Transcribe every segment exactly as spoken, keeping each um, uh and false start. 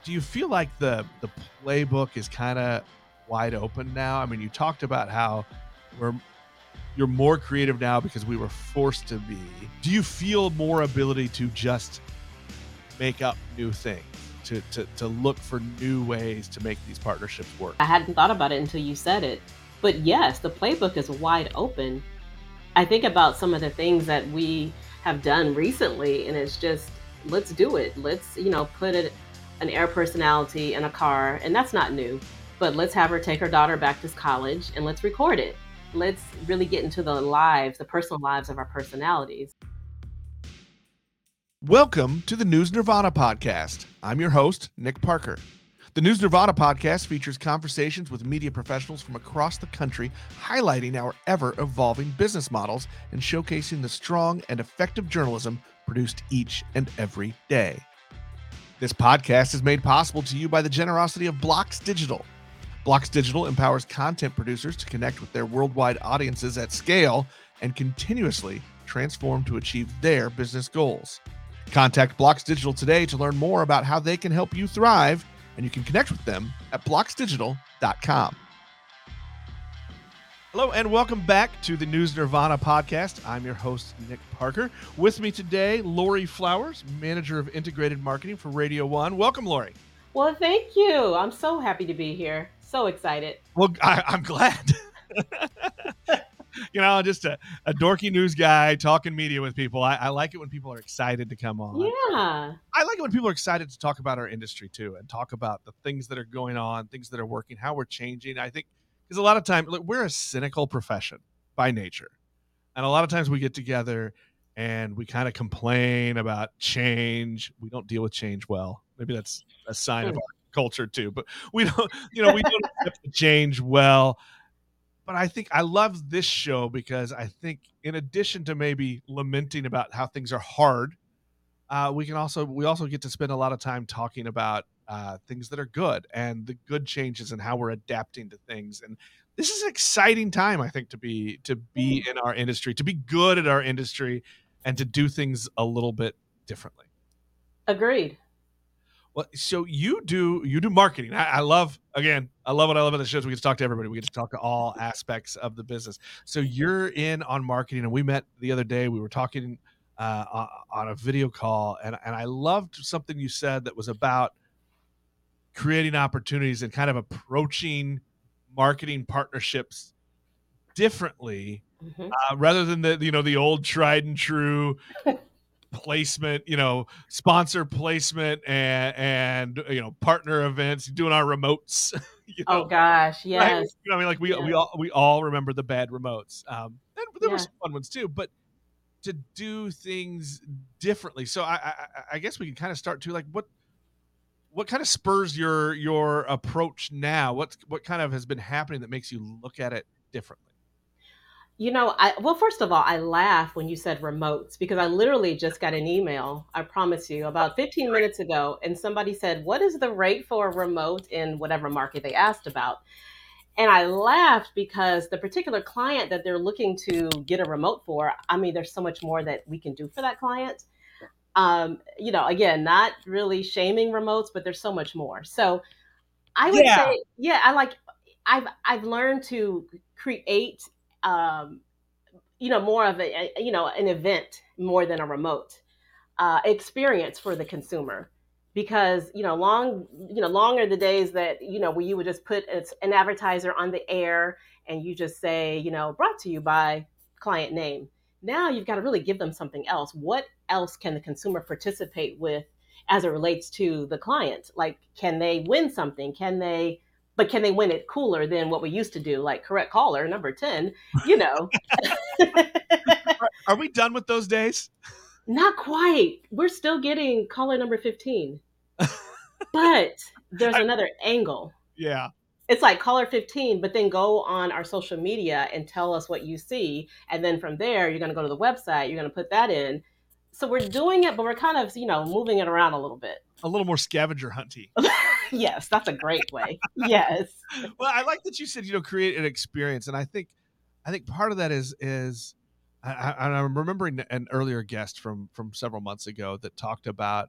do you feel like the the playbook is kind of wide open now? I mean, you talked about how we're you're more creative now because we were forced to be. Do you feel more ability to just make up new things, to to to look for new ways to make these partnerships work? I hadn't thought about it until you said it. But yes, the playbook is wide open. I think about some of the things that we have done recently, and it's just, let's do it. Let's, you know, put it, an air personality in a car, and that's not new. But let's have her take her daughter back to college and let's record it. Let's really get into the lives, the personal lives of our personalities. Welcome to the News Nirvana podcast. I'm your host, Nick Parker. The News Nirvana podcast features conversations with media professionals from across the country, highlighting our ever-evolving business models and showcasing the strong and effective journalism produced each and every day. This podcast is made possible to you by the generosity of Blocks Digital. Blocks Digital empowers content producers to connect with their worldwide audiences at scale and continuously transform to achieve their business goals. Contact Blocks Digital today to learn more about how they can help you thrive, and you can connect with them at blocks digital dot com. Hello and welcome back to the News Nirvana podcast. I'm your host, Nick Parker. With me today, Lori Flowers, Manager of Integrated Marketing for Radio One. Welcome, Lori. Well, thank you. I'm so happy to be here. So excited. Well, I, I'm glad. You know, just a, a dorky news guy talking media with people. I, I like it when people are excited to come on. Yeah. I like it when people are excited to talk about our industry too, and talk about the things that are going on, things that are working, how we're changing. I think because a lot of time, look, we're a cynical profession by nature. And a lot of times we get together and we kind of complain about change. We don't deal with change well. Maybe that's a sign of our culture too, but we don't, you know, we don't accept the change well. But I think I love this show because I think in addition to maybe lamenting about how things are hard, uh, we can also, we also get to spend a lot of time talking about uh, things that are good and the good changes and how we're adapting to things. And this is an exciting time, I think, to be, to be in our industry, to be good at our industry and to do things a little bit differently. Agreed. Well, so you do you do marketing. I, I love again. I love what I love about the shows. We get to talk to everybody. We get to talk to all aspects of the business. So you're in on marketing, and we met the other day. We were talking uh, on a video call, and and I loved something you said that was about creating opportunities and kind of approaching marketing partnerships differently, Mm-hmm. uh, rather than the you know the old tried and true placement, you know, sponsor placement and and you know partner events, doing our remotes. you know, Oh gosh, right? yes. You know, I mean, like we Yes. we all we all remember the bad remotes. Um, and there were Yeah. some fun ones too, but to do things differently. So I I, I guess we can kind of start to like what what kind of spurs your your approach now? What what kind of has been happening that makes you look at it differently? You know, I well, first of all, I laugh when you said remotes because I literally just got an email, I promise you, about fifteen minutes ago, and somebody said, "What is the rate for a remote in whatever market they asked about?" And I laughed because the particular client that they're looking to get a remote for, I mean, there's so much more that we can do for that client. Um, you know, again, not really shaming remotes, but there's so much more. So I would Yeah. say, yeah, I like I've I've learned to create um you know, more of a, a you know, an event more than a remote uh, experience for the consumer. Because you know, long you know, long are the days that you know where you would just put it's an advertiser on the air and you just say, you know, brought to you by client name. Now you've got to really give them something else. What else can the consumer participate with as it relates to the client? Like, can they win something? Can they? But can they win it cooler than what we used to do? Like correct caller number ten. You know. Are, are we done with those days? Not quite. We're still getting caller number fifteen. But there's I, another angle. yeah. It's like caller fifteen, but then go on our social media and tell us what you see. And then from there, you're going to go to the website, you're going to put that in. So we're doing it, but we're kind of, you know, moving it around a little bit. A little more scavenger hunty. Yes, that's a great way. Yes. Well, I like that you said, you know, create an experience. And I think, I think part of that is, is I, I, I'm remembering an earlier guest from, from several months ago that talked about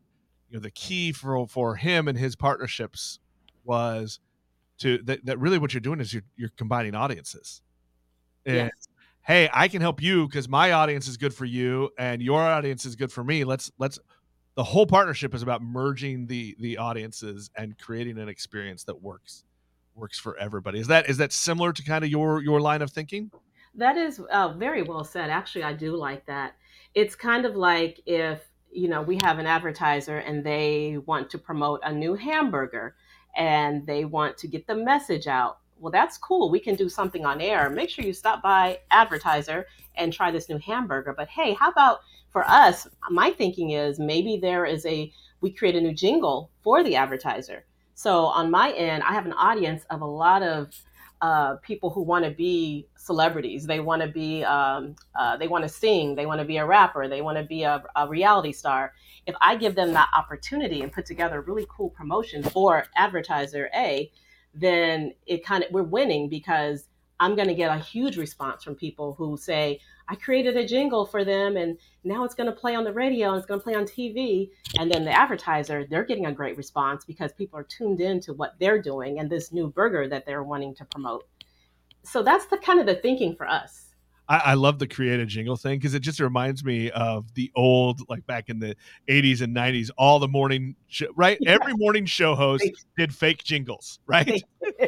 you know, the key for for him and his partnerships was to that, that really what you're doing is you're you're combining audiences. And Yes. hey, I can help you because my audience is good for you and your audience is good for me. Let's let's the whole partnership is about merging the the audiences and creating an experience that works works for everybody. Is that is that similar to kind of your your line of thinking? That is uh, very well said. Actually, I do like that. It's kind of like if, you know, we have an advertiser and they want to promote a new hamburger and they want to get the message out. Well, that's cool. We can do something on air. Make sure you stop by advertiser and try this new hamburger. But hey, how about for us? My thinking is maybe there is a, we create a new jingle for the advertiser. So on my end, I have an audience of a lot of uh, people who want to be celebrities. They want to be, um, uh, they want to sing. They want to be a rapper. They want to be a, a reality star. If I give them that opportunity and put together a really cool promotion for advertiser A, then it kind of we're winning because I'm going to get a huge response from people who say, I created a jingle for them and now it's going to play on the radio and it's going to play on T V. And then the advertiser, they're getting a great response because people are tuned in to what they're doing and this new burger that they're wanting to promote. So that's the kind of the thinking for us. I, I love the creative jingle thing because it just reminds me of the old, like back in the eighties and nineties, all the morning, sh- right? Every morning show host did fake jingles, right?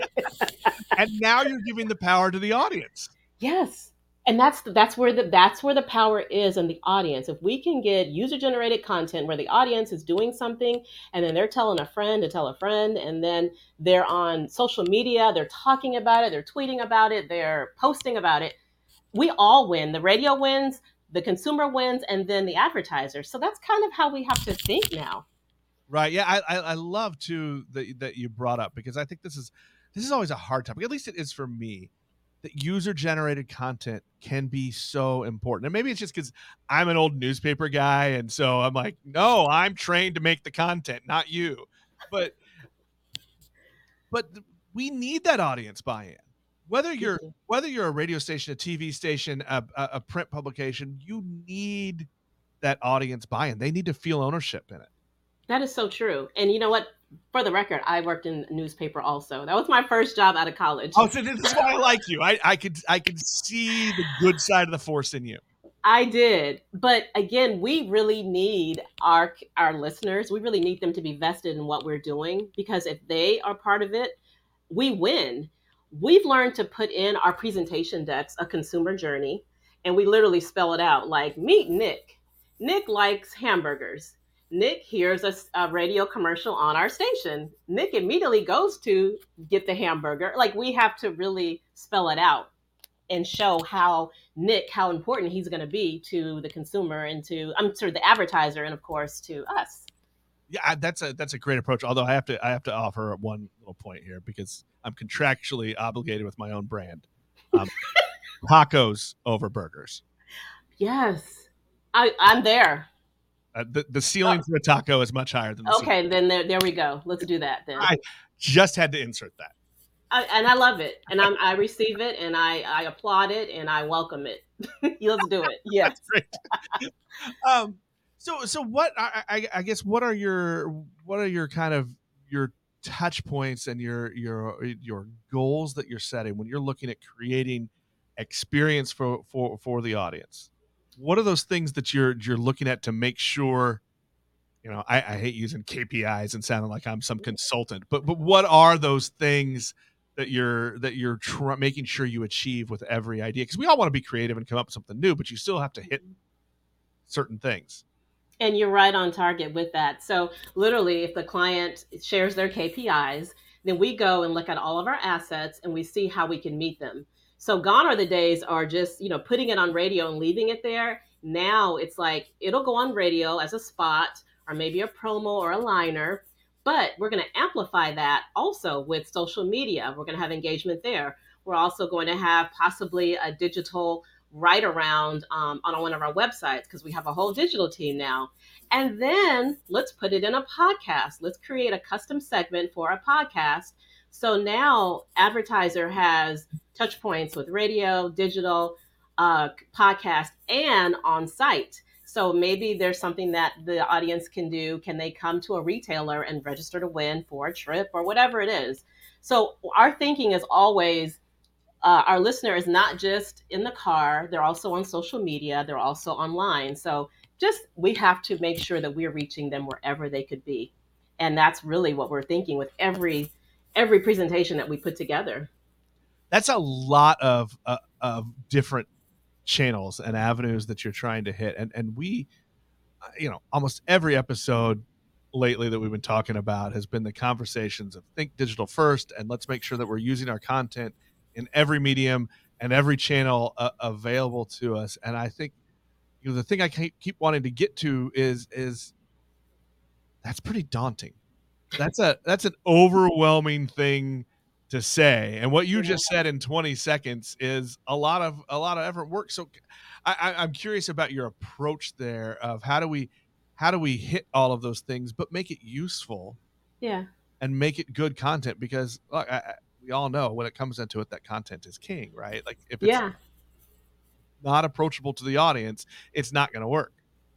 And now you're giving the power to the audience. Yes. And that's that's where the that's where the power is in the audience. If we can get user generated content where the audience is doing something and then they're telling a friend to tell a friend and then they're on social media, they're talking about it, they're tweeting about it, they're posting about it, we all win. The radio wins, the consumer wins, and then the advertiser. So that's kind of how we have to think now. Right. Yeah. I, I, I love too that, that you brought up because I think this is, this is always a hard topic. At least it is for me, that user generated content can be so important. And maybe it's just because I'm an old newspaper guy. And so I'm like, no, I'm trained to make the content, not you. But, but we need that audience buy-in. Whether you're, whether you're a radio station, a T V station, a, a, a print publication, you need that audience buy-in. They need to feel ownership in it. That is so true. And you know what? For the record, I worked in a newspaper also. That was my first job out of college. Oh, so this is why I like you. I, I could I could see the good side of the force in you. I did. But again, we really need our our listeners. We really need them to be vested in what we're doing because if they are part of it, we win. We've learned to put in our presentation decks a consumer journey and we literally spell it out like meet Nick. Nick likes hamburgers. Nick hears a, a radio commercial on our station. Nick immediately goes to get the hamburger. Like we have to really spell it out and show how Nick, how important he's going to be to the consumer and to, I'm sorry, the advertiser and of course to us. Yeah, that's a that's a great approach. Although I have to I have to offer one little point here because I'm contractually obligated with my own brand. Um, tacos over burgers. Yes, I, I'm there. Uh, the, the ceiling oh. for a taco is much higher than the okay ceiling. Then there, there we go. Let's do that then. I just had to insert that. I, and I love it, and I'm, I receive it, and I, I applaud it, and I welcome it. Let's do it. Yes. That's great. um, so so what I, I, I guess what are your what are your kind of your touch points and your your your goals that you're setting when you're looking at creating experience for for for the audience? What are those things that you're you're looking at to make sure, you know, I, I hate using K P Is and sounding like I'm some consultant, but but what are those things that you're that you're tr- making sure you achieve with every idea? Because we all want to be creative and come up with something new, but you still have to hit certain things. And you're right on target with that. So literally, if the client shares their K P Is, then we go and look at all of our assets and we see how we can meet them. So gone are the days are just, you know, putting it on radio and leaving it there. Now it's like, it'll go on radio as a spot or maybe a promo or a liner, but we're going to amplify that also with social media. We're going to have engagement there. We're also going to have possibly a digital right around um, on one of our websites because we have a whole digital team now. And then let's put it in a podcast. Let's create a custom segment for a podcast. So now advertiser has touch points with radio, digital, uh, podcast, and on site. So maybe there's something that the audience can do. Can they come to a retailer and register to win for a trip or whatever it is? So our thinking is always, uh, our listener is not just in the car, they're also on social media, they're also online. So just we have to make sure that we're reaching them wherever they could be. And that's really what we're thinking with every every presentation that we put together. That's a lot of uh, of different channels and avenues that you're trying to hit. And and we, you know, almost every episode lately that we've been talking about has been the conversations of think digital first, and let's make sure that we're using our content in every medium and every channel uh, available to us. And I think, you know, the thing I keep keep wanting to get to is is that's pretty daunting. That's a that's an overwhelming thing to say, and what you just said in twenty seconds is a lot of a lot of effort work. So I, I, I'm curious about your approach there of how do we how do we hit all of those things but make it useful Yeah. and make it good content, because look, I, I, we all know when it comes into it that content is king, right? Like if it's Yeah. not approachable to the audience, it's not going to work.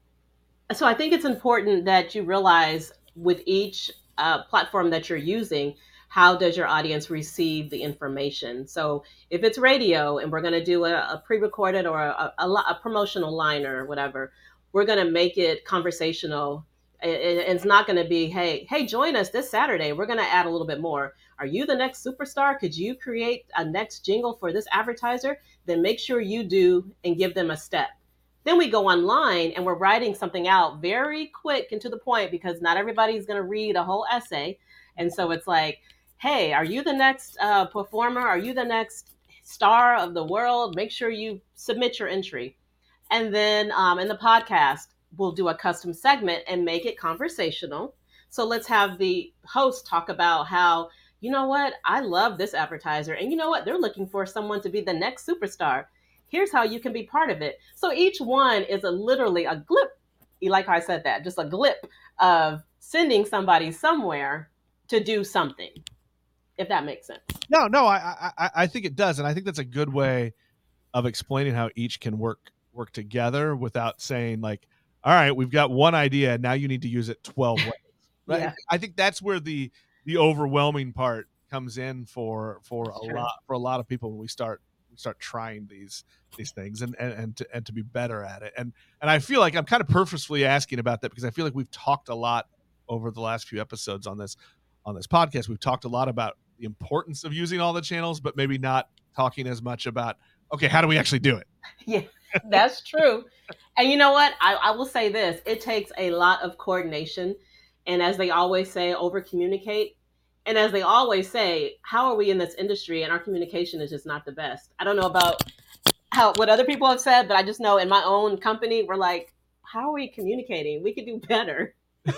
So I think it's important that you realize with each uh, platform that you're using, how does your audience receive the information? So if it's radio and we're going to do a, a pre-recorded or a, a, a promotional liner or whatever, we're going to make it conversational. And it's not going to be, hey, hey, join us this Saturday. We're going to add a little bit more. Are you the next superstar? Could you create a next jingle for this advertiser? Then make sure you do and give them a step. Then we go online and we're writing something out very quick and to the point, because not everybody's going to read a whole essay. And so it's like, hey, are you the next uh, performer? Are you the next star of the world? Make sure you submit your entry. And then um, in the podcast, we'll do a custom segment and make it conversational. So let's have the host talk about how, you know what, I love this advertiser. And you know what, they're looking for someone to be the next superstar. Here's how you can be part of it. So each one is a literally a glip. You like how I said that, just a glip of sending somebody somewhere to do something, if that makes sense. No, no, I, I, I think it does. And I think that's a good way of explaining how each can work work together without saying like, all right, we've got one idea, now you need to use it twelve ways. Right? Yeah. I think that's where the the overwhelming part comes in for for That's a true. lot for a lot of people when we start we start trying these these things and and and to, and to be better at it. And and I feel like I'm kind of purposefully asking about that because I feel like we've talked a lot over the last few episodes on this on this podcast. We've talked a lot about the importance of using all the channels, but maybe not talking as much about, okay, how do we actually do it? Yeah, that's true. And you know what? I, I will say this, it takes a lot of coordination. And as they always say, over communicate. And as they always say, how are we in this industry and our communication is just not the best? I don't know about how what other people have said, but I just know in my own company, we're like, how are we communicating? We could do better.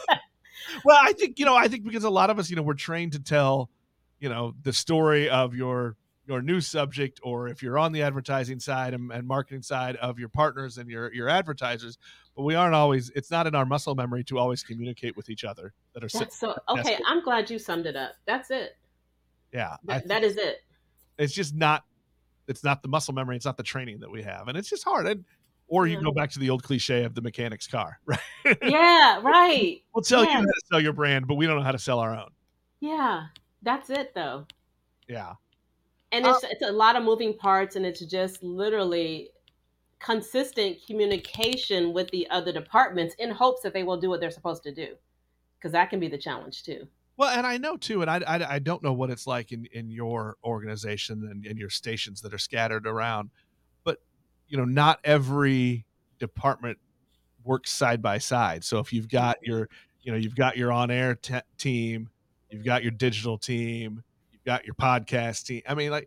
Well, I think, you know, I think because a lot of us, you know, we're trained to tell, you know, the story of your your news subject, or if you're on the advertising side and, and marketing side of your partners and your your advertisers, but we aren't always, it's not in our muscle memory to always communicate with each other that are sitting. That's so okay. I'm glad you summed it up. That's it. Yeah. Th- that is it. It's just not, it's not the muscle memory. It's not the training that we have. And it's just hard. And, or you Yeah. go back to the old cliche of the mechanic's car, right? Yeah, right. We'll tell Yes. you how to sell your brand, but we don't know how to sell our own. Yeah, that's it though. Yeah. And it's, uh, it's a lot of moving parts, and it's just literally consistent communication with the other departments in hopes that they will do what they're supposed to do, because that can be the challenge too. Well, and I know too, and I, I, I don't know what it's like in, in your organization and in your stations that are scattered around, but you know, not every department works side by side. So if you've got your, you know, you've got your on-air te- team, you've got your digital team, you've got your podcast team. I mean, like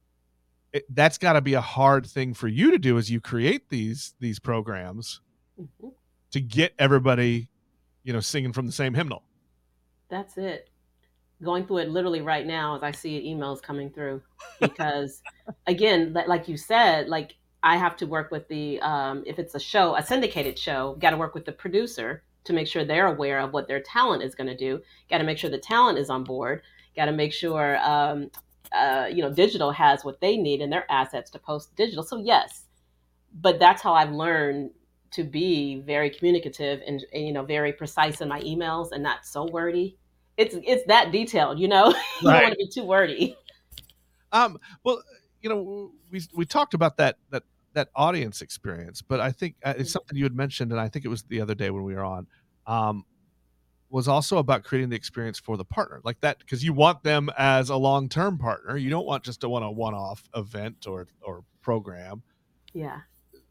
it, that's got to be a hard thing for you to do as you create these these programs mm-hmm. to get everybody, you know, singing from the same hymnal. That's it. Going through it literally right now as I see emails coming through, because again, like you said, like I have to work with the, um, if it's a show, a syndicated show, got to work with the producer to make sure they're aware of what their talent is going to do. Got to make sure the talent is on board. Got to make sure, um, uh, you know, digital has what they need in their assets to post digital. So yes, but that's how I've learned to be very communicative and, and you know very precise in my emails and not so wordy. It's it's that detailed, you know. You don't Right. want to be too wordy. Um, well, you know, we we talked about that that that audience experience, but I think uh, it's something you had mentioned, and I think it was the other day when we were on, um, was also about creating the experience for the partner, like that, because you want them as a long term partner. You don't want just a one a one off event or or program. Yeah.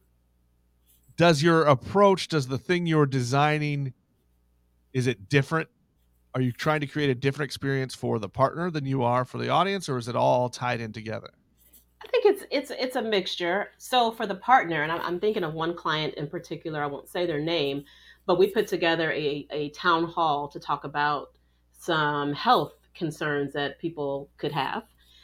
Does your approach, does the thing you're designing, is it different? Are you trying to create a different experience for the partner than you are for the audience, or is it all tied in together? I think it's it's it's a mixture. So for the partner, and I'm, I'm thinking of one client in particular. I won't say their name, but we put together a, a town hall to talk about some health concerns that people could have.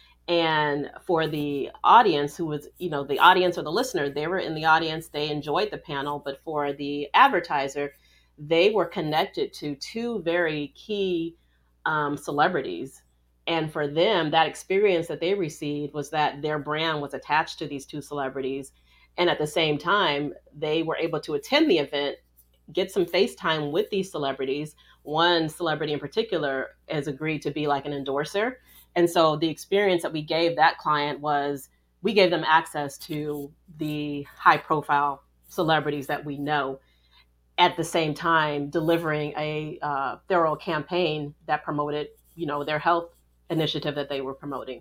And for the audience, who was, you know, the audience or the listener, they were in the audience, they enjoyed the panel. But for the advertiser, they were connected to two very key um, celebrities. And for them, that experience that they received was that their brand was attached to these two celebrities. And at the same time, they were able to attend the event, get some FaceTime with these celebrities. One celebrity in particular has agreed to be like an endorser. And so the experience that we gave that client was we gave them access to the high profile celebrities that we know, at the same time delivering a uh, thorough campaign that promoted, you know, their health initiative that they were promoting.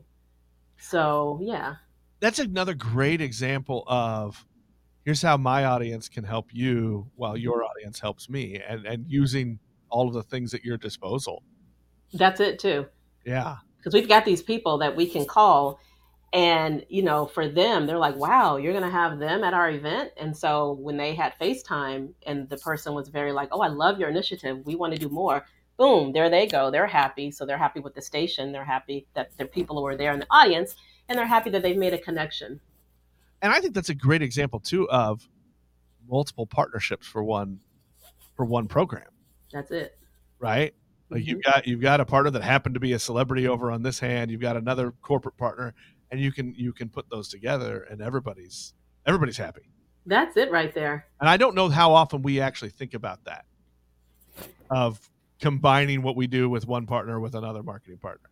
So, yeah. That's another great example of, here's how my audience can help you while your audience helps me, and and using all of the things at your disposal. That's it too. Yeah. Because we've got these people that we can call, and you know, for them, they're like, wow, you're going to have them at our event. And so when they had FaceTime and the person was very like, oh, I love your initiative, we want to do more, boom, there they go, they're happy. So they're happy with the station, they're happy that the people who were there in the audience, and they're happy that they've made a connection. And I think that's a great example too of multiple partnerships for one for one program. That's it. Right? Like mm-hmm. you've got you've got a partner that happened to be a celebrity over on this hand, you've got another corporate partner, and you can you can put those together and everybody's everybody's happy. That's it right there. And I don't know how often we actually think about that, of combining what we do with one partner with another marketing partner.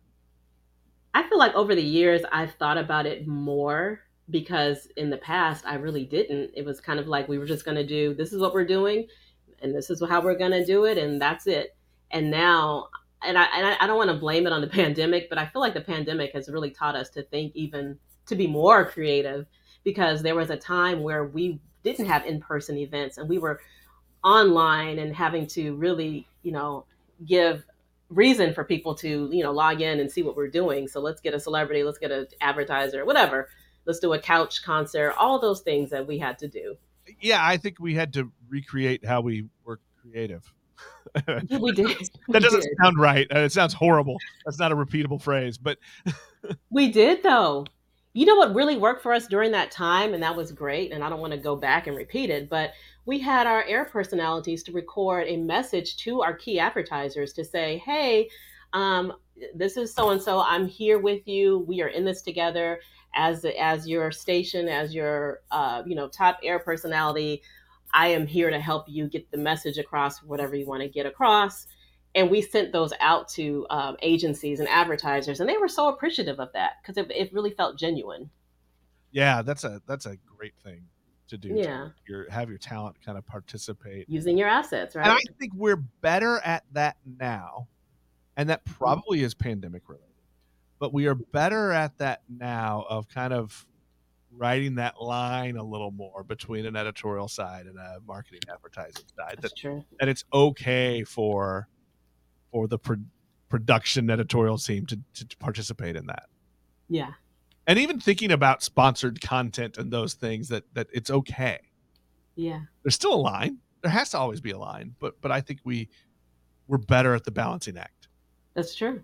I feel like over the years I've thought about it more, because in the past I really didn't. It was kind of like we were just going to do, this is what we're doing and this is how we're going to do it, and that's it. And now, and I, and I don't want to blame it on the pandemic, but I feel like the pandemic has really taught us to think, even to be more creative, because there was a time where we didn't have in-person events and we were online and having to really, you know, give reason for people to, you know, log in and see what we're doing. So let's get a celebrity, let's get an advertiser, whatever. Let's do a couch concert, all those things that we had to do. Yeah, I think we had to recreate how we were creative. Yeah, we did. That doesn't we did. sound right. It sounds horrible. That's not a repeatable phrase, but we did though. You know what really worked for us during that time, and that was great, and I don't want to go back and repeat it, but we had our air personalities to record a message to our key advertisers to say, hey, um, this is so-and-so, I'm here with you, we are in this together. As as your station, as your uh, you know, top air personality, I am here to help you get the message across, whatever you want to get across. And we sent those out to um, agencies and advertisers, and they were so appreciative of that, because it, it really felt genuine. Yeah, that's a that's a great thing to do. Yeah, to your, have your talent kind of participate using your assets, right? And I think we're better at that now, and that probably is pandemic related. But we are better at that now, of kind of writing that line a little more between an editorial side and a marketing advertising side. That's that, true. That it's okay for for the pro- production editorial team to, to, to participate in that. Yeah. And even thinking about sponsored content and those things, that that it's okay. Yeah. There's still a line. There has to always be a line, but but I think we we're better at the balancing act. That's true.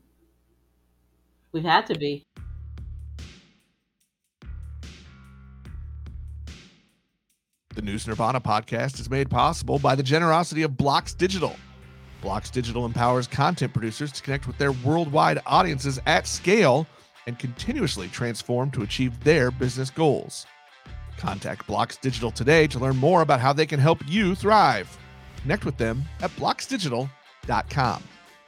We've had to be. The News Nirvana podcast is made possible by the generosity of Blocks Digital. Blocks Digital empowers content producers to connect with their worldwide audiences at scale and continuously transform to achieve their business goals. Contact Blocks Digital today to learn more about how they can help you thrive. Connect with them at blocks digital dot com.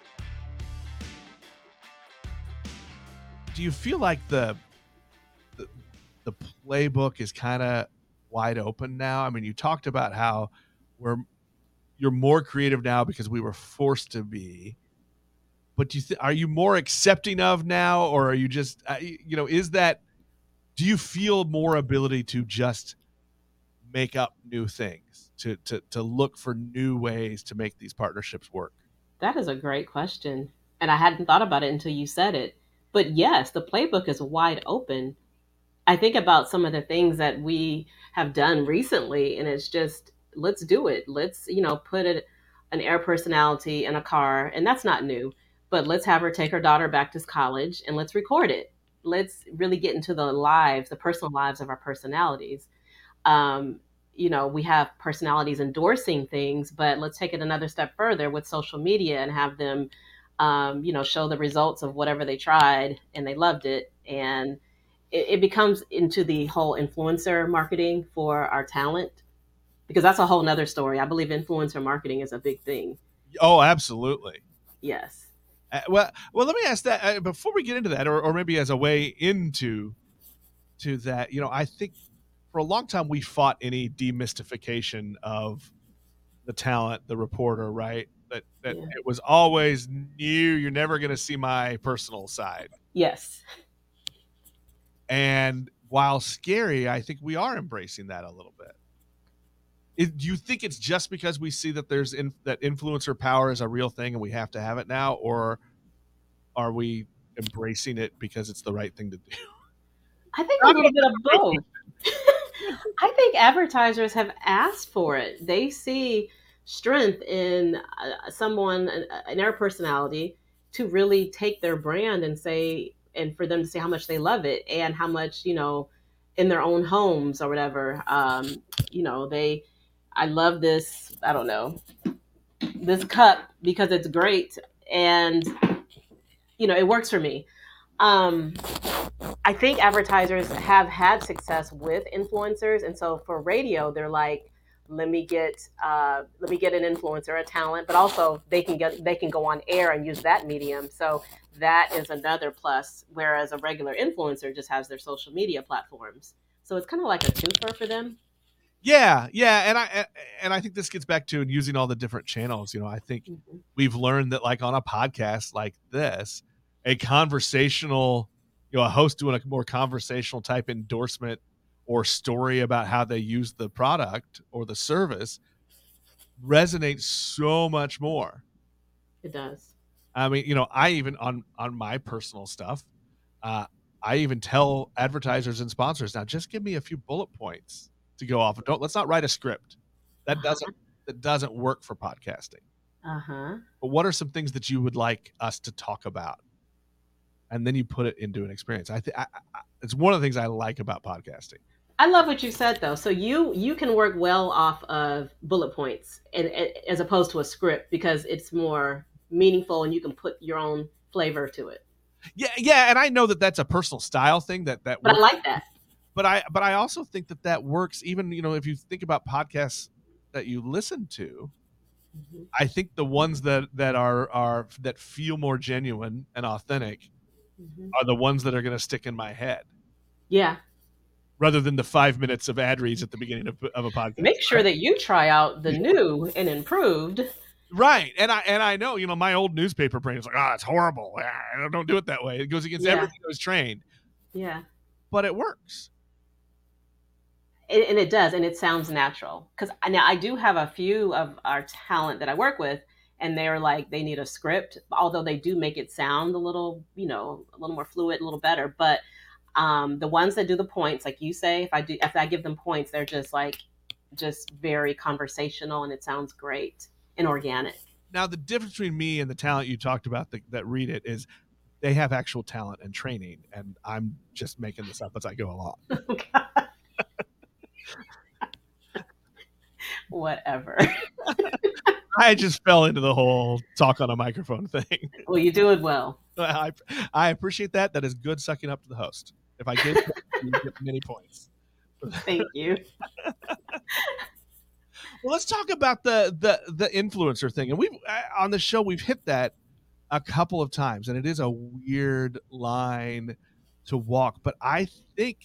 Do you feel like the the, the playbook is kind of wide open now? I mean, you talked about how we're you're more creative now because we were forced to be. But do you th- are you more accepting of now, or are you just uh, you know is that do you feel more ability to just make up new things, to to to look for new ways to make these partnerships work? That is a great question. And I hadn't thought about it until you said it. But yes, the playbook is wide open. I think about some of the things that we have done recently, and it's just, let's do it. Let's, you know, put it, an air personality in a car, and that's not new, but let's have her take her daughter back to college and let's record it. Let's really get into the lives, the personal lives of our personalities. Um, you know, we have personalities endorsing things, but let's take it another step further with social media and have them, um, you know, show the results of whatever they tried and they loved it. And it, it becomes into the whole influencer marketing for our talent, because that's a whole nother story. I believe influencer marketing is a big thing. Oh, absolutely. Yes. Uh, well, well, let me ask that uh, before we get into that, or, or maybe as a way into to that. You know, I think for a long time we fought any demystification of the talent, the reporter, right? That that Yeah. it was always new. You're never going to see my personal side. Yes. And while scary, I think we are embracing that a little bit. It, do you think it's just because we see that there's in, that influencer power is a real thing and we have to have it now, or are we embracing it because it's the right thing to do? I think a little bit of both. I think advertisers have asked for it. They see strength in uh, someone, an, an air personality, to really take their brand and say, and for them to say how much they love it and how much, you know, in their own homes or whatever. Um, you know, they, I love this, I don't know, this cup because it's great and, you know, it works for me. Um, I think advertisers have had success with influencers, and so for radio, they're like, let me get uh, let me get an influencer, a talent, but also they can get they can go on air and use that medium. So that is another plus. Whereas a regular influencer just has their social media platforms, so it's kind of like a twofer for them. Yeah, yeah, and I and I think this gets back to using all the different channels. You know, I think mm-hmm. we've learned that, like on a podcast like this, a conversational, you know, a host doing a more conversational type endorsement or story about how they use the product or the service resonates so much more. It does. I mean, you know, I even on on my personal stuff, uh, I even tell advertisers and sponsors now, just give me a few bullet points to go off. Don't let's not write a script. That uh-huh. doesn't that doesn't work for podcasting. Uh-huh. But what are some things that you would like us to talk about? And then you put it into an experience. I think it's one of the things I like about podcasting. I love what you said though. So you you can work well off of bullet points and, and as opposed to a script, because it's more meaningful and you can put your own flavor to it. Yeah, yeah, and I know that that's a personal style thing that that. But works. I like that. But I but I also think that that works. Even, you know, if you think about podcasts that you listen to, mm-hmm. I think the ones that that are are that feel more genuine and authentic mm-hmm. are the ones that are going to stick in my head. Yeah. Rather than the five minutes of ad reads at the beginning of, of a podcast. Make sure that you try out the new and improved. Right. And I and I know, you know, my old newspaper brain is like, oh, it's horrible. Ah, don't do it that way. It goes against yeah. everything I was trained. Yeah. But it works. It, and it does. And it sounds natural. Because now I do have a few of our talent that I work with, and they're like, they need a script, although they do make it sound a little, you know, a little more fluid, a little better. But um, the ones that do the points, like you say, if I do, if I give them points, they're just like, just very conversational, and it sounds great and organic. Now, the difference between me and the talent you talked about that, that read it is they have actual talent and training, and I'm just making this up as I go along. Oh, God. Whatever. I just fell into the whole talk on a microphone thing. Well, you do it well. I, I appreciate that. That is good sucking up to the host. If I give you get many points. Thank you. Well, let's talk about the the the influencer thing. And we've uh, on the show we've hit that a couple of times, and it is a weird line to walk. But I think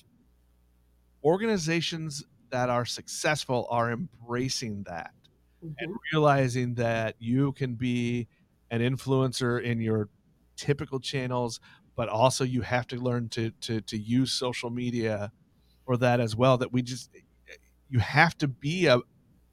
organizations that are successful are embracing that and Hmm. realizing that you can be an influencer in your typical channels, but also you have to learn to to to use social media for that as well. That we just you have to be a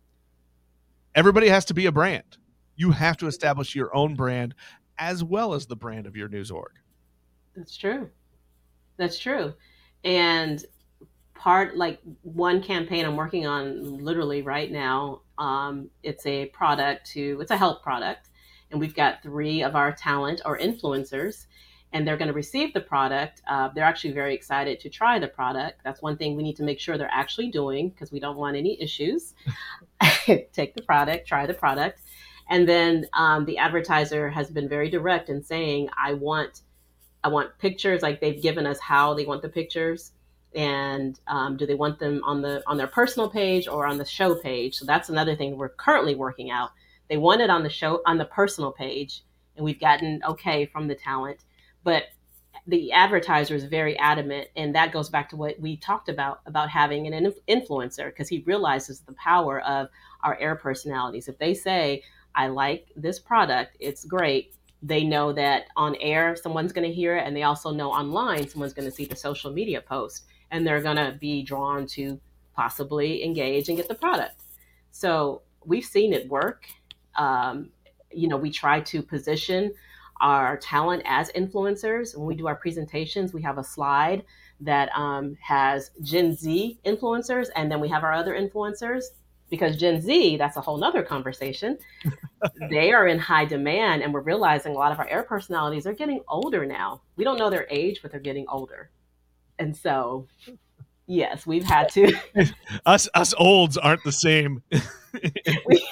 everybody has to be a brand. You have to establish your own brand as well as the brand of your news org. That's true. That's true. And part like one campaign I'm working on literally right now. Um, it's a product to it's a health product, and we've got three of our talent or influencers, and they're going to receive the product. Uh, they're actually very excited to try the product. That's one thing we need to make sure they're actually doing because we don't want any issues. Take the product, try the product, and then um, the advertiser has been very direct in saying, "I want I want pictures." Like they've given us how they want the pictures, and um, do they want them on the on their personal page or on the show page? So that's another thing we're currently working out. They want it on the show on the personal page, and we've gotten okay from the talent, but the advertiser is very adamant, and that goes back to what we talked about about having an influencer because he realizes the power of our air personalities. If they say, "I like this product, it's great," they know that on air someone's going to hear it, and they also know online someone's going to see the social media post, and they're going to be drawn to possibly engage and get the product. So we've seen it work. Um, you know, we try to position our talent as influencers. When we do our presentations, we have a slide that um, has Gen Z influencers, and then we have our other influencers. Because Gen Z, that's a whole nother conversation. They are in high demand, and we're realizing a lot of our air personalities are getting older now. We don't know their age, but they're getting older. And so, yes, we've had to. us us olds aren't the same. we,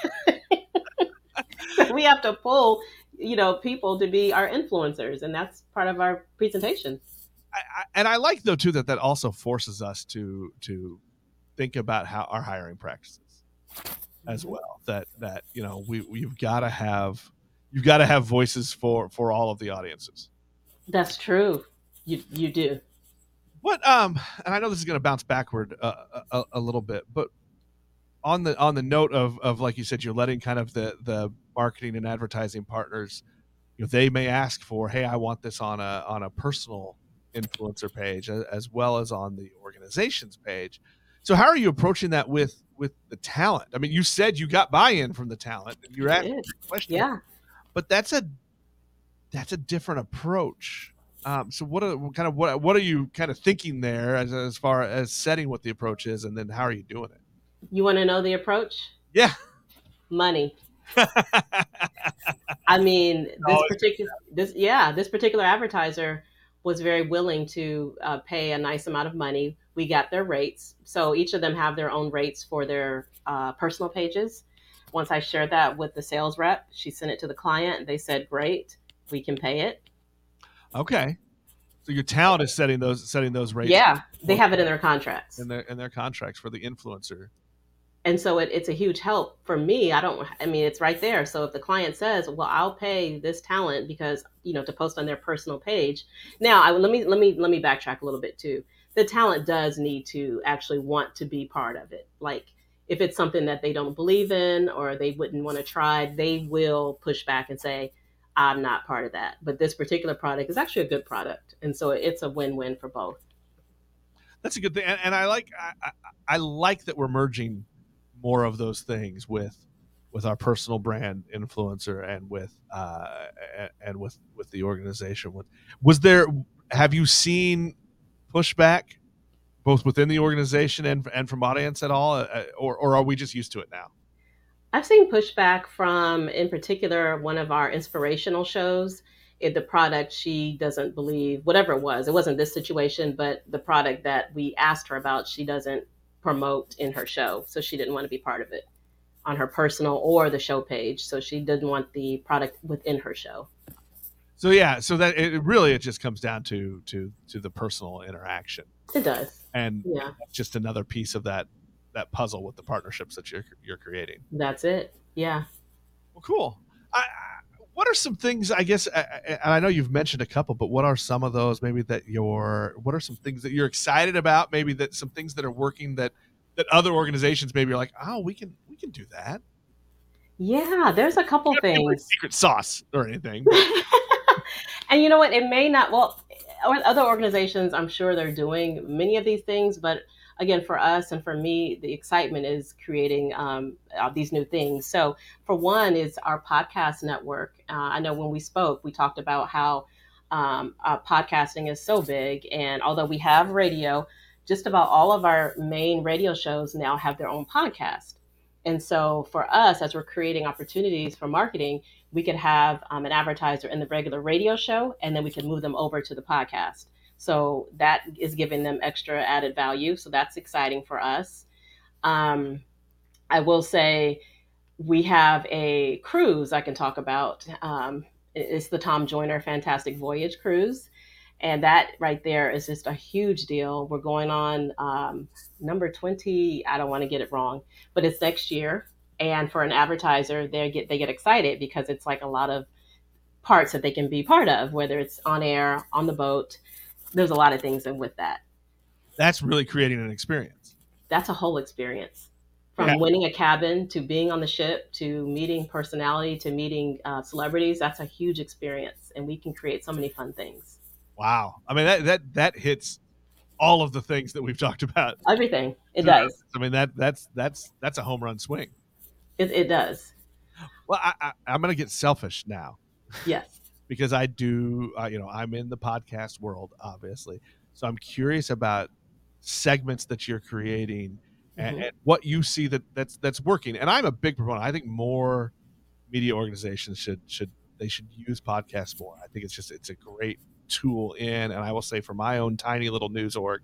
we have to pull, you know, people to be our influencers, and that's part of our presentation. I, I, and I like though too that that also forces us to to think about how our hiring practices as Mhm. well. That that you know we we've got to have you've got to have voices for for all of the audiences. That's true. You you do. What um and I know this is going to bounce backward uh, a, a little bit, but on the on the note of of like you said, you're letting kind of the the marketing and advertising partners, you know, they may ask for, hey, I want this on a on a personal influencer page as well as on the organization's page. So how are you approaching that with with the talent? I mean, you said you got buy-in from the talent and you're I asking did. questions, Yeah. but that's a that's a different approach. Um, so what are kind of what what are you kind of thinking there as as far as setting what the approach is, and then how are you doing it? You want to know the approach? Yeah. Money. I mean, this Always. particular this yeah, this particular advertiser was very willing to uh, pay a nice amount of money. We got their rates, so each of them have their own rates for their uh, personal pages. Once I shared that with the sales rep, she sent it to the client. They said, "Great, we can pay it." Okay. So your talent is setting those setting those rates Yeah, they for, have it in their contracts. in their in their contracts for the influencer. And so it, it's a huge help for me. I don't, I mean, it's right there. So if the client says, well, I'll pay this talent because, you know, to post on their personal page. Now I let me, let me, let me backtrack a little bit too. The talent does need to actually want to be part of it. Like if it's something that they don't believe in or they wouldn't want to try, they will push back and say, I'm not part of that. But this particular product is actually a good product. And so it's a win-win for both. That's a good thing, and, and I like I, I, I like that we're merging more of those things with with our personal brand influencer and with uh, and with with the organization. Was there have you seen pushback both within the organization and and from audience at all, uh, or or are we just used to it now? I've seen pushback from, in particular, one of our inspirational shows. It, the product she doesn't believe, whatever it was, it wasn't this situation, but the product that we asked her about, she doesn't promote in her show. So she didn't want to be part of it on her personal or the show page. So she didn't want the product within her show. So yeah, so that it really it just comes down to to to the personal interaction. It does. And Yeah, that's just another piece of that that puzzle with the partnerships that you're you're creating. that's it. Yeah. Well, cool. I, I, what are some things? I guess, I- I- and I know you've mentioned a couple, but what are some of those? Maybe that you're. What are some things that you're excited about? Maybe that some things that are working that that other organizations maybe are like, oh, we can we can do that. Yeah, there's a couple Not give her things. secret sauce or anything, but And you know what? It may not, well, or other organizations, I'm sure they're doing many of these things. But again, for us and for me, the excitement is creating um, uh, these new things. So, for one, is our podcast network. Uh, I know when we spoke, we talked about how um, uh, podcasting is so big. And although we have radio, just about all of our main radio shows now have their own podcast. And so, for us, as we're creating opportunities for marketing, we could have um, an advertiser in the regular radio show, and then we can move them over to the podcast. So that is giving them extra added value. So that's exciting for us. Um, I will say we have a cruise I can talk about. Um, it's the Tom Joyner Fantastic Voyage cruise. And that right there is just a huge deal. We're going on um, number twenty. I don't want to get it wrong, but it's next year. And for an advertiser, they get they get excited because it's like a lot of parts that they can be part of, whether it's on air, on the boat. There's a lot of things in with that. that's really creating an experience. That's a whole experience. Yeah. From winning a cabin to being on the ship to meeting personality to meeting uh, celebrities, that's a huge experience, and we can create so many fun things. Wow. I mean that that that hits all of the things that we've talked about. Everything it throughout. does. I mean that that's that's that's a home run swing. It, it does. Well, I, I, I'm going to get selfish now Yes. because I do. Uh, you know, I'm in the podcast world, obviously, so I'm curious about segments that you're creating and, hmm and what you see that that's that's working. And I'm a big proponent. I think more media organizations should should they should use podcasts more. I think it's just it's a great tool in. And I will say, for my own tiny little news org,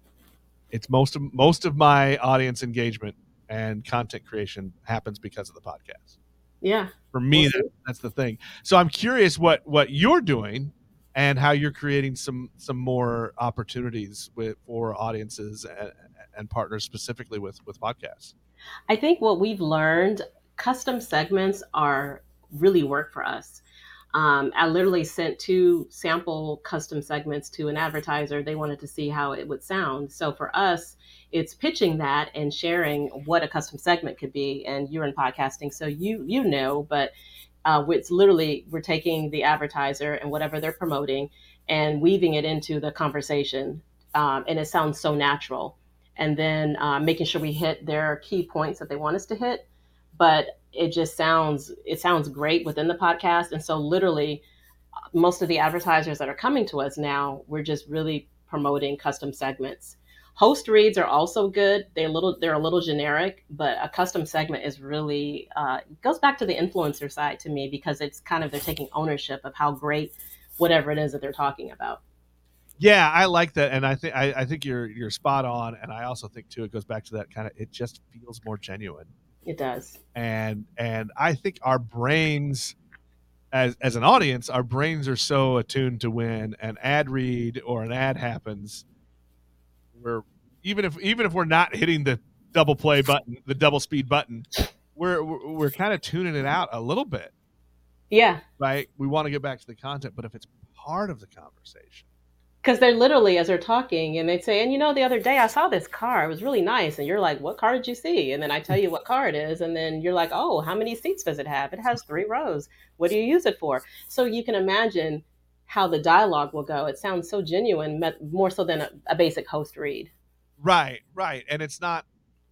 it's most of most of my audience engagement and content creation happens because of the podcast. Yeah. For We'll me, see. that, that's the thing. So I'm curious what what you're doing and how you're creating some some more opportunities with for audiences and, and partners specifically with with podcasts. I think what we've learned, custom segments are really work for us. Um, I literally sent two sample custom segments to an advertiser. They wanted to see how it would sound. So for us, it's pitching that and sharing what a custom segment could be. And you're in podcasting, so you you know, but uh, it's literally we're taking the advertiser and whatever they're promoting and weaving it into the conversation, um, and it sounds so natural. And then uh, making sure we hit their key points that they want us to hit, but it just sounds it sounds great within the podcast. And so literally most of the advertisers that are coming to us now, we're just really promoting custom segments. Host reads are also good. They're a little they're a little generic, but a custom segment is really uh, goes back to the influencer side to me, because it's kind of they're taking ownership of how great whatever it is that they're talking about. Yeah, I like that, and I think I think you're you're spot on. And I also think too, it goes back to that kind of, it just feels more genuine. It does. And and I think our brains, as as an audience, our brains are so attuned to when an ad read or an ad happens, we're even if even if we're not hitting the double play button, the double speed button, we're we're, we're kind of tuning it out a little bit, Yeah, right? We want to get back to the content, but if it's part of the conversation, because they're literally, as they're talking, and they'd say, and you know, the other day I saw this car, it was really nice. And you're like, what car did you see? And then I tell you what car it is. And then you're like, oh, how many seats does it have? It has three rows. What do you use it for? So you can imagine how the dialogue will go. It sounds so genuine, more so than a, a basic host read. right, right, and it's not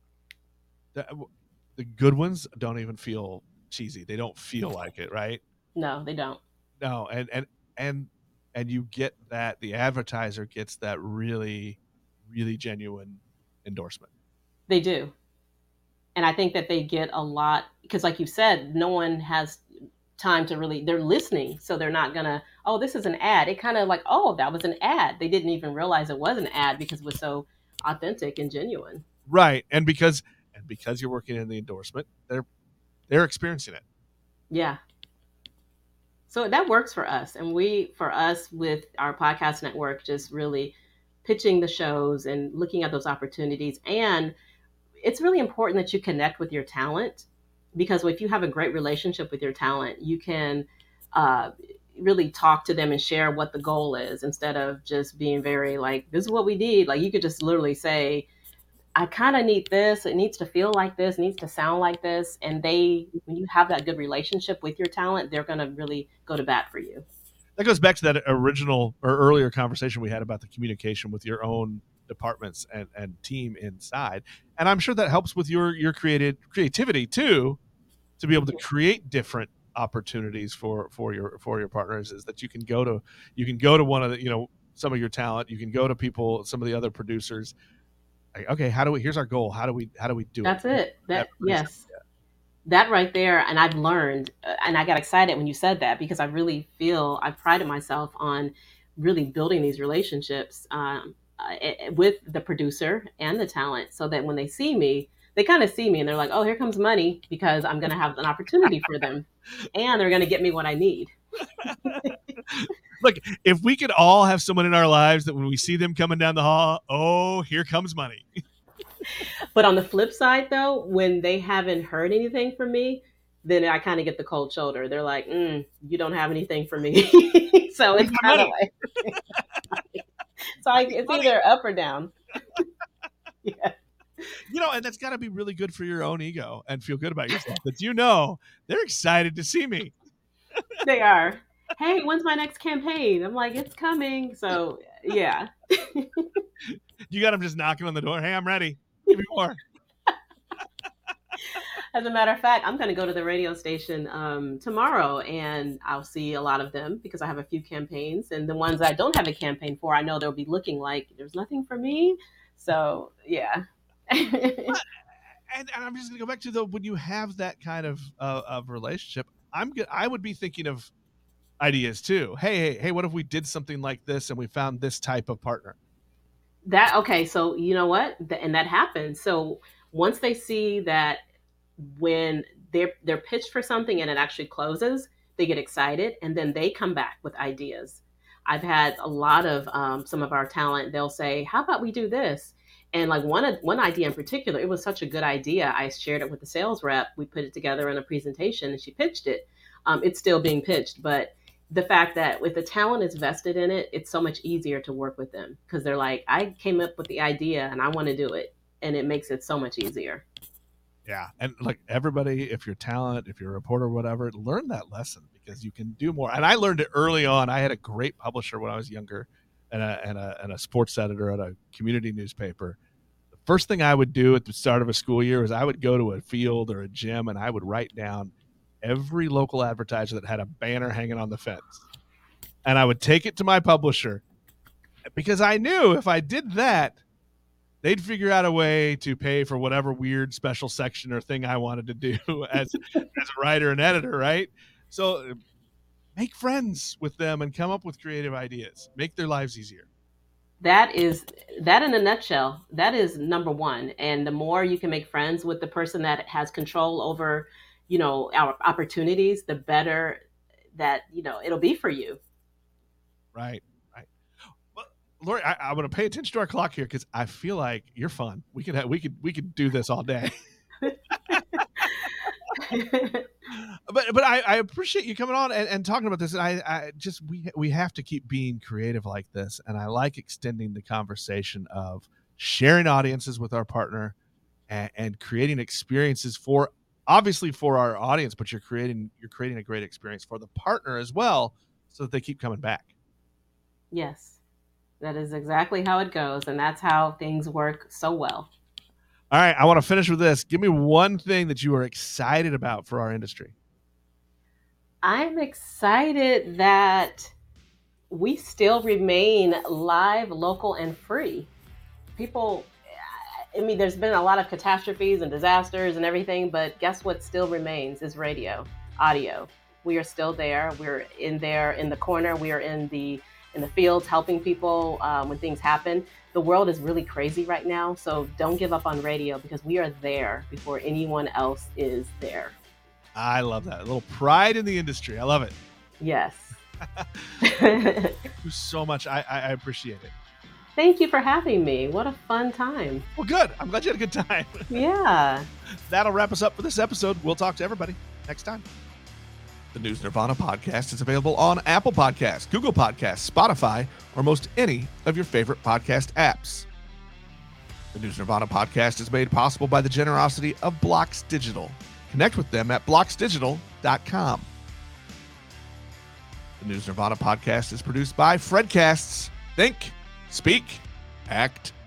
the, the good ones don't even feel cheesy. They don't feel like it, right? No, they don't. No, and and and and you get that the advertiser gets that really, really genuine endorsement. They do. And I think that they get a lot because, like you said, no one has time to really, they're listening. So they're not going to, oh, this is an ad. It kind of like, oh, that was an ad. They didn't even realize it was an ad because it was so authentic and genuine. Right. And because and because you're working in the endorsement, they're they're experiencing it. Yeah. So that works for us. And we, for us with our podcast network, just really pitching the shows and looking at those opportunities. And it's really important that you connect with your talent, because if you have a great relationship with your talent, you can uh, really talk to them and share what the goal is, instead of just being very like, this is what we need. Like, you could just literally say, I kind of need this. It needs to feel like this, it needs to sound like this. And they, when you have that good relationship with your talent, they're going to really go to bat for you. That goes back to that original or earlier conversation we had about the communication with your own departments and, and team inside. And I'm sure that helps with your, your created creativity too, to be able to create different opportunities for, for your, for your partners, is that you can go to, you can go to one of the, you know, some of your talent, you can go to people, some of the other producers. Like, okay, how do we, here's our goal. How do we, how do we do That's it? it. That, that yes. That right there. And I've learned, uh, and I got excited when you said that, because I really feel I've prided myself on really building these relationships um, uh, with the producer and the talent, so that when they see me, they kind of see me and they're like, oh, here comes money, because I'm going to have an opportunity for them and they're going to get me what I need. Look, if we could all have someone in our lives that when we see them coming down the hall, oh, here comes money. But on the flip side, though, when they haven't heard anything from me, then I kind of get the cold shoulder. They're like, mm, you don't have anything for me. So it's kind of like, so I, it's money. Either up or down. Yeah. You know, and that's got to be really good for your own ego and feel good about yourself. But you know, they're excited to see me. They are. Hey, when's my next campaign? I'm like, it's coming. So, yeah. You got them just knocking on the door. Hey, I'm ready. Give me more. As a matter of fact, I'm going to go to the radio station um, tomorrow, and I'll see a lot of them because I have a few campaigns. And the ones I don't have a campaign for, I know they'll be looking like there's nothing for me. So, yeah. and, and I'm just going to go back to the, when you have that kind of uh, of relationship, I'm good. I would be thinking of ideas too. Hey, hey, hey, what if we did something like this and we found this type of partner? That, okay. So you know what? And that happens. So once they see that when they're, they're pitched for something and it actually closes, they get excited and then they come back with ideas. I've had a lot of um, some of our talent, they'll say, how about we do this? And like one, one idea in particular, it was such a good idea. I shared it with the sales rep. We put it together in a presentation and she pitched it. Um, it's still being pitched, but the fact that if the talent is vested in it, it's so much easier to work with them because they're like, I came up with the idea and I want to do it. And it makes it so much easier. Yeah. And like everybody, if you're talent, if you're a reporter, whatever, learn that lesson because you can do more. And I learned it early on. I had a great publisher when I was younger and a, and a, and a sports editor at a community newspaper. The first thing I would do at the start of a school year was I would go to a field or a gym and I would write down every local advertiser that had a banner hanging on the fence. And I would take it to my publisher because I knew if I did that, they'd figure out a way to pay for whatever weird special section or thing I wanted to do as, as a writer and editor, right? So make friends with them and come up with creative ideas. Make their lives easier. That is, that in a nutshell, that is number one. And the more you can make friends with the person that has control over, you know, our opportunities, the better that, you know, it'll be for you. Right. Right. Well, Lori, I, I'm going to pay attention to our clock here because I feel like you're fun. We could have, we could, we could do this all day. but, but I, I appreciate you coming on and, and talking about this. And I, I just, we, we have to keep being creative like this. And I like extending the conversation of sharing audiences with our partner and, and creating experiences for, obviously for our audience, but you're creating you're creating a great experience for the partner as well, so that they keep coming back. Yes, that is exactly how it goes, and that's how things work so well. All right, I want to finish with this. Give me one thing that you are excited about for our industry. I'm excited that we still remain live, local, and free. People, I mean, there's been a lot of catastrophes and disasters and everything, but guess what still remains is radio, audio. We are still there. We're in there in the corner. We are in the in the fields helping people um, when things happen. The world is really crazy right now, so don't give up on radio because we are there before anyone else is there. I love that. A little pride in the industry. I love it. Yes. Thank you so much. I, I, I appreciate it. Thank you for having me. What a fun time. Well, good. I'm glad you had a good time. Yeah. That'll wrap us up for this episode. We'll talk to everybody next time. The News Nirvana podcast is available on Apple Podcasts, Google Podcasts, Spotify, or most any of your favorite podcast apps. The News Nirvana podcast is made possible by the generosity of Blocks Digital. Connect with them at blocks digital dot com. The News Nirvana podcast is produced by Fredcasts. Think, speak, act,